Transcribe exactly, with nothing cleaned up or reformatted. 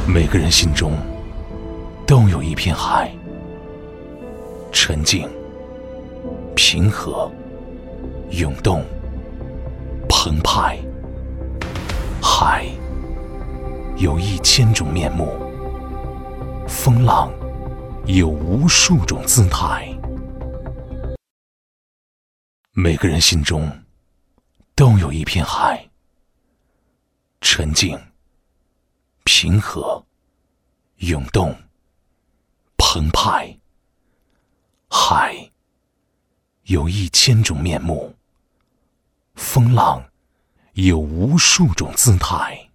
每个人心中都有一片海，沉静、平和、涌动、澎湃。海有一千种面目，风浪有无数种姿态。每个人心中都有一片海，沉静、平和、涌动、澎湃。海有一千种面目，风浪有无数种姿态。